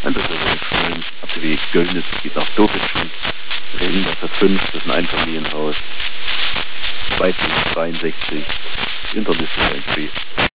Und das ist also Schulen, also wie Göllnitz geht nach Dovitschen, Reden, das hat 5, das ist ein Einfamilienhaus, 2,63, Interliste irgendwie.